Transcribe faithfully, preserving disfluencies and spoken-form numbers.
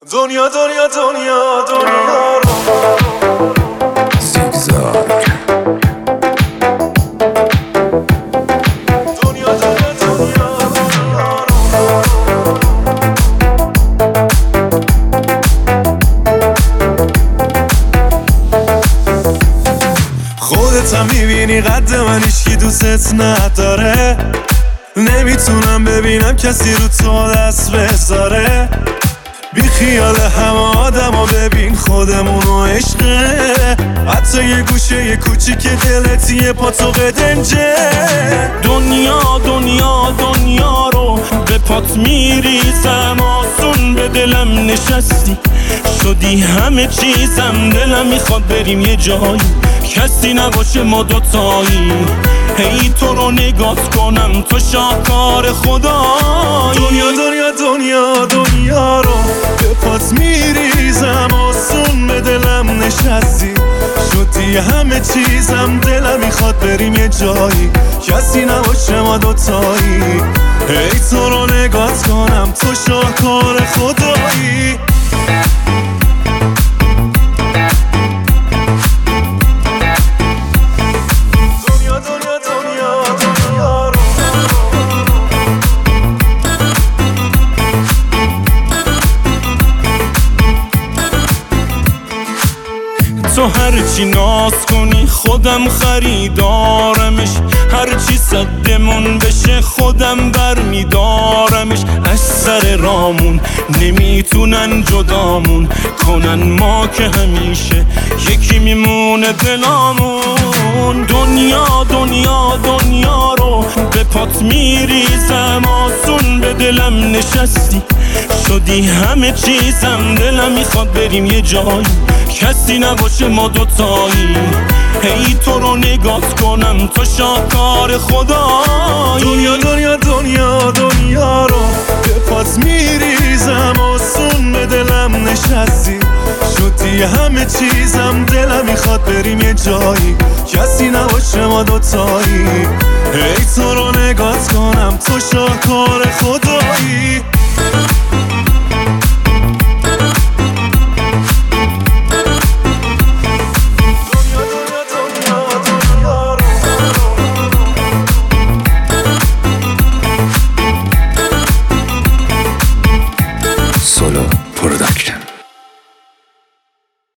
دنیا دنیا دنیا دنیا رو زیگزاگ. دنیا دنیا دنیا دنیا رو خودت هم میبینی قد من هیچکی دوستت نداره. نمیتونم ببینم کسی رو تو دست بذاره. بی خیال همه آدم ها ببین خودمونو عشقه. حتی یه گوشه یه کوچیک دلت یه پا تو قدنجه. دنیا دنیا دنیا رو به پات میریزم، آسون به دلم نشستی شدی همه چیزم. دلم میخواد بریم یه جایی کسی نباشه ما دوتایی، هی تو رو نگات کنم تو شاهکار خدایی. دنیا دنیا دنیا دنیا رو به پات میریزم، آسون به دلم نشستی شدی همه چیزم. دلم میخواد بریم یه جایی کسی نباشه ما دوتایی، هی تو رو نگات کنم تو شاهکار خدایی. دنیا دنیا دنیا دنیا رو تو هرچی ناز کنی خودم خریدارمش، هرچی صدمون بشه خودم برمیدارمش. از سر رامون نمیتونن جدامون کنن، ما که همیشه یکی میمونه دلامون. دنیا دنیا دنیا رو به پات میریزم، آسون به دلم نشستی شدی همه چیزم. دلم میخواد بریم یه جایی کسی نباشه ما دوتایی، هی تو رو نگات کنم تو شاهکار خدایی. دنیا دنیا دنیا دنیا رو به پات میریزم، آسون به دلم نشستی شدی همه چیزم. دلم میخواد بریم یه جایی کسی نباشه ما دوتایی، هی تو رو نگات کنم تو شاهکار خدایی.